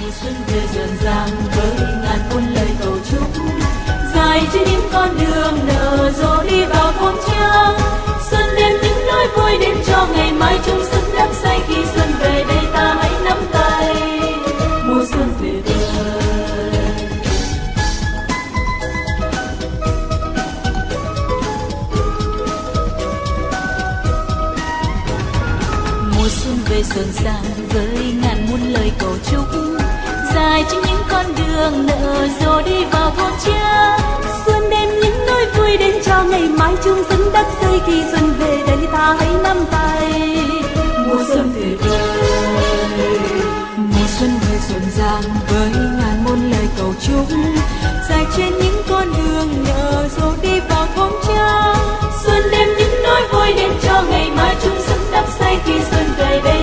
xuân về rộn ràng với ngàn muôn lời cầu chúc, dài trên những con đường nở rộ đi vào thôn trang. Xuân đem những nỗi vui đến cho ngày mai chung sức đắm say, khi xuân về đây ta hãy nắm tay mùa xuân tuyệt vời. Mùa xuân về rộn ràng với ngàn muôn lời cầu chúc, dài trên những con đường nở rộ đi vào thôn trang. Xuân đem những nỗi vui đến cho ngày mai chung sức đắm say, khi xuân về đây ta hãy nắm tay Mùa xuân tuyệt vời, mùa xuân về rộn ràng với ngàn muôn lời cầu chúc, dài trên những con đường nở rộ đi vào thôn trang. Xuân đem những nỗi vui đến cho ngày mai chung sức đắm say, khi xuân về đây